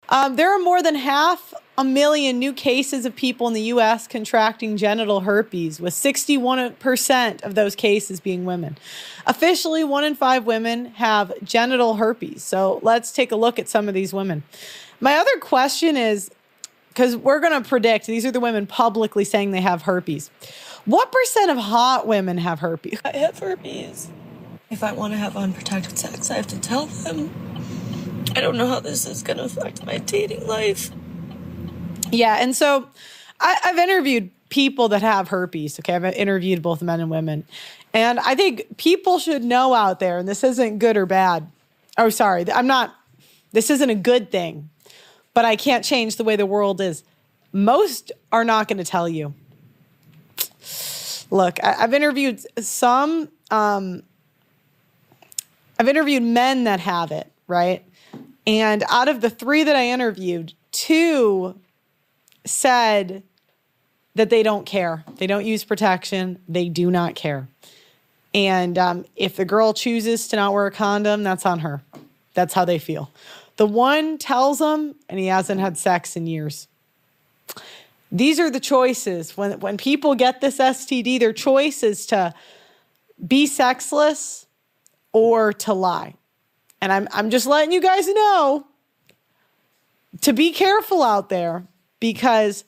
There are more than 500,000 new cases of people in the U.S. contracting genital herpes, with 61% of those cases being women. Officially, 1 in 5 women have genital herpes. So let's take a look at some of these women. My other question is, because we're going to predict, these are the women publicly saying they have herpes. What percent of hot women have herpes? I have herpes. If I want to have unprotected sex, I have to tell them. I don't know how this is going to affect my dating life. Yeah, and so I've interviewed people that have herpes, okay? I've interviewed both men and women. And I think people should know out there, and this isn't good or bad. Oh, sorry, this isn't a good thing, but I can't change the way the world is. Most are not going to tell you. Look, I've interviewed I've interviewed men that have it, right? And out of the 3 that I interviewed, 2 said that they don't care. They don't use protection. They do not care. And if the girl chooses to not wear a condom, that's on her. That's how they feel. The one tells them, and he hasn't had sex in years. These are the choices. When people get this STD, their choice is to be sexless or to lie. And I'm just letting you guys know to be careful out there, because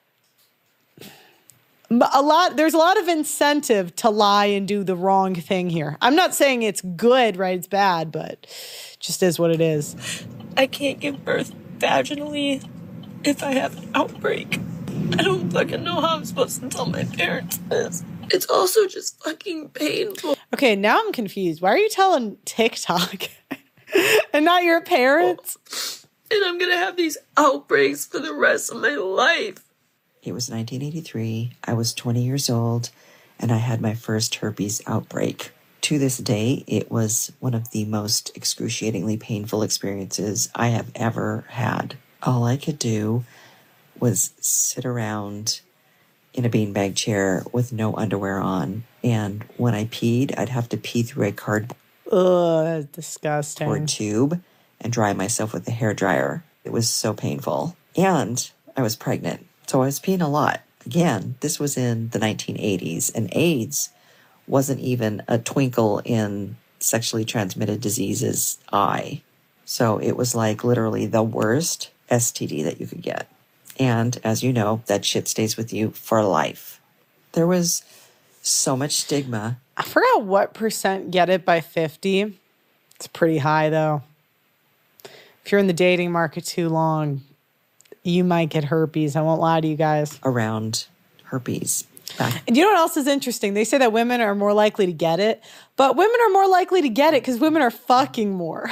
there's a lot of incentive to lie and do the wrong thing here. I'm not saying it's good, right? It's bad, but it just is what it is. I can't give birth vaginally if I have an outbreak. I don't fucking know how I'm supposed to tell my parents this. It's also just fucking painful. Okay, now I'm confused. Why are you telling TikTok and not your parents? And I'm gonna have these outbreaks for the rest of my life. It was 1983. I was 20 years old, and I had my first herpes outbreak. To this day, it was one of the most excruciatingly painful experiences I have ever had. All I could do was sit around in a beanbag chair with no underwear on. And when I peed, I'd have to pee through a cardboard that's disgusting. Tube and dry myself with a hairdryer. It was so painful. And I was pregnant, so I was peeing a lot. Again, this was in the 1980s, and AIDS wasn't even a twinkle in sexually transmitted diseases' eye. So it was like literally the worst STD that you could get. And as you know, that shit stays with you for life. There was so much stigma. I forgot what percent get it by 50. It's pretty high, though. If you're in the dating market too long, you might get herpes. I won't lie to you guys. Around herpes. And you know what else is interesting? They say that women are more likely to get it, but women are more likely to get it because women are fucking more.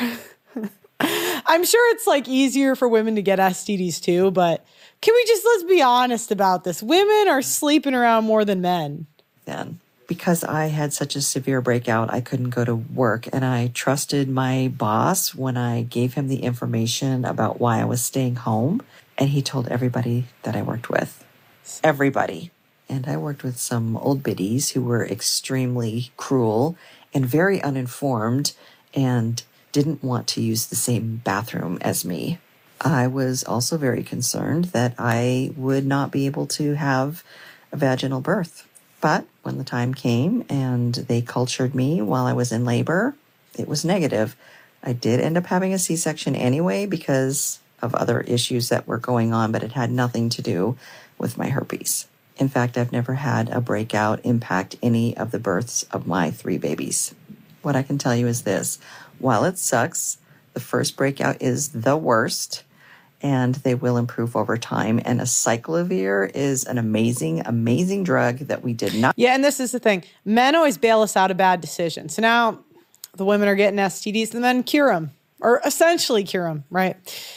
I'm sure it's like easier for women to get STDs too, but let's be honest about this. Women are sleeping around more than men. Then, because I had such a severe breakout, I couldn't go to work, and I trusted my boss when I gave him the information about why I was staying home, and he told everybody that I worked with. Everybody. And I worked with some old biddies who were extremely cruel and very uninformed and didn't want to use the same bathroom as me. I was also very concerned that I would not be able to have a vaginal birth. But when the time came and they cultured me while I was in labor, it was negative. I did end up having a C-section anyway because of other issues that were going on, but it had nothing to do with my herpes. In fact, I've never had a breakout impact any of the births of my 3 babies. What I can tell you is this: while it sucks, the first breakout is the worst, and they will improve over time. And acyclovir is an amazing, amazing drug that we did not. Yeah, and this is the thing. Men always bail us out of bad decisions. So now the women are getting STDs, the men cure them, or essentially cure them, right?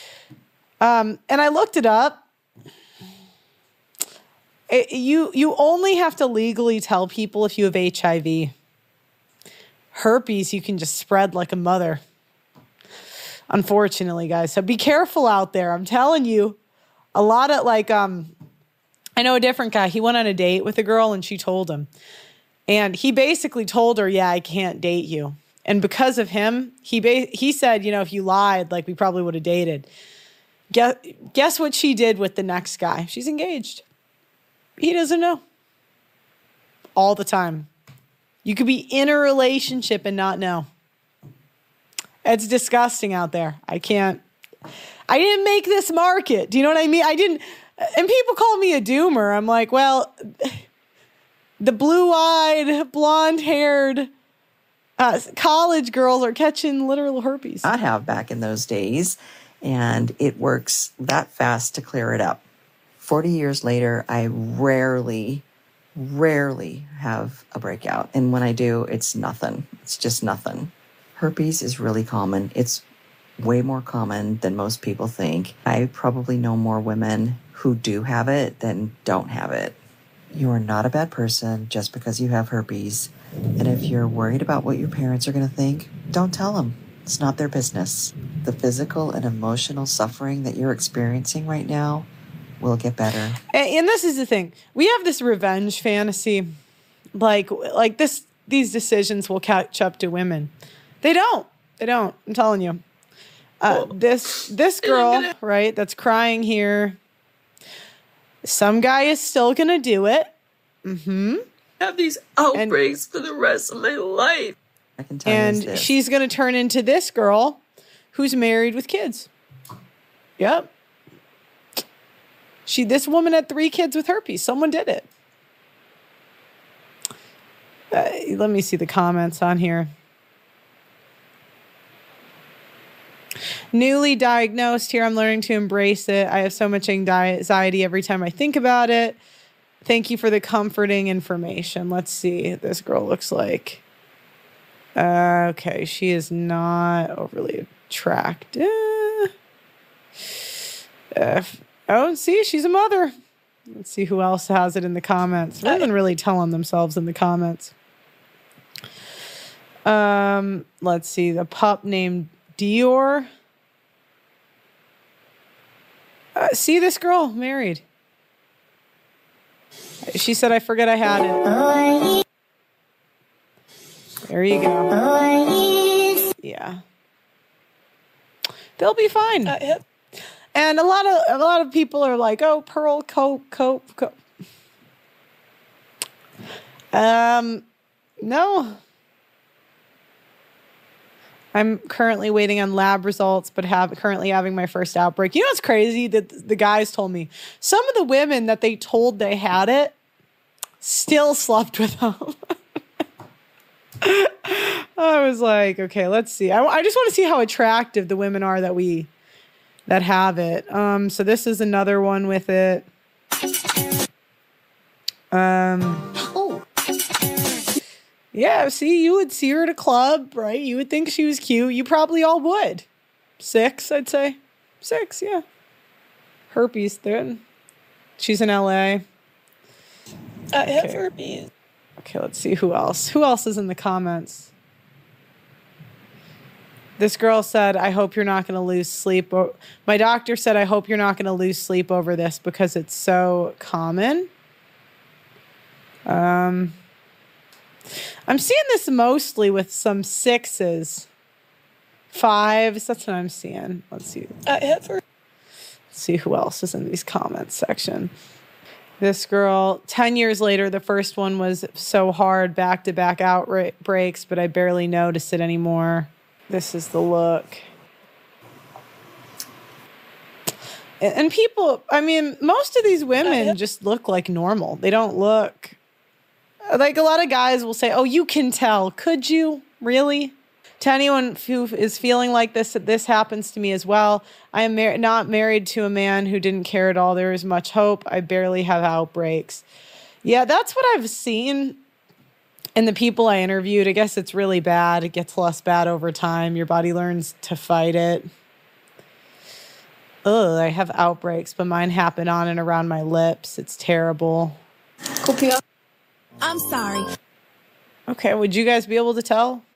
And I looked it up. You only have to legally tell people if you have HIV. Herpes, you can just spread like a mother. Unfortunately, guys. So be careful out there. I'm telling you, a lot of I know a different guy. He went on a date with a girl and she told him. And he basically told her, yeah, I can't date you. And because of him, he said, if you lied, we probably would have dated. Guess what she did with the next guy? She's engaged. He doesn't know. All the time. You could be in a relationship and not know. It's disgusting out there. I didn't make this market. Do you know what I mean? And people call me a doomer. I'm like, well, the blue-eyed, blonde-haired college girls are catching literal herpes. I have back in those days, and it works that fast to clear it up. 40 years later, I rarely have a breakout. And when I do, it's nothing. It's just nothing. Herpes is really common. It's way more common than most people think. I probably know more women who do have it than don't have it. You are not a bad person just because you have herpes. And if you're worried about what your parents are going to think, don't tell them. It's not their business. The physical and emotional suffering that you're experiencing right now will get better. And this is the thing. We have this revenge fantasy. Like these decisions will catch up to women. They don't. I'm telling you. This girl, right, that's crying here. Some guy is still going to do it. Mm-hmm. Have these outbreaks for the rest of my life. I can tell you And she's going to turn into this girl who's married with kids. Yep. This woman had 3 kids with herpes. Someone did it. Let me see the comments on here. Newly diagnosed here. I'm learning to embrace it. I have so much anxiety every time I think about it. Thank you for the comforting information. Let's see what this girl looks like. Okay, she is not overly attractive. See, she's a mother. Let's see who else has it in the comments. Women really telling themselves in the comments. Let's see, the pup named Dior. See this girl, married. She said, I forget I had it. There you go. Yeah. They'll be fine. And a lot of people are like, oh, Pearl, cope. No. I'm currently waiting on lab results, but currently having my first outbreak. You know what's crazy? That the guys told me some of the women that they told they had it still slept with them. I was like, okay, let's see. I just want to see how attractive the women are that have it. So this is another one with it. Yeah, see, you would see her at a club, right? You would think she was cute. You probably all would. 6, I'd say. 6, yeah. Herpes, then. She's in LA. I have herpes. Okay, let's see who else. Who else is in the comments? This girl said, I hope you're not going to lose sleep. My doctor said, I hope you're not going to lose sleep over this because it's so common. I'm seeing this mostly with some 6s. 5s, that's what I'm seeing. Let's see. Let's see who else is in these comments section. This girl, 10 years later, the first one was so hard, back-to-back outbreaks, but I barely notice it anymore. This is the look. And people, I mean, most of these women just look like normal. They don't look... Like a lot of guys will say, oh, you can tell. Could you? Really? To anyone who is feeling like this happens to me as well. I am not married to a man who didn't care at all. There is much hope. I barely have outbreaks. Yeah, that's what I've seen in the people I interviewed. I guess it's really bad. It gets less bad over time. Your body learns to fight it. Ugh, I have outbreaks, but mine happen on and around my lips. It's terrible. I'm sorry. Okay, would you guys be able to tell?